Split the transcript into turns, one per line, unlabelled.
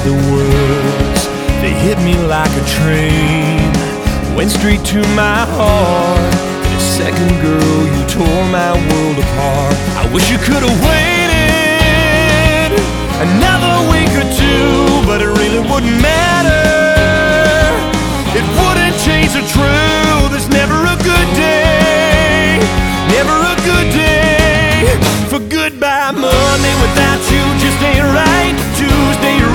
said the words, they hit me like a train, went straight to my heart. In a second, girl, you tore my world apart. I wish you could have waited another week or two.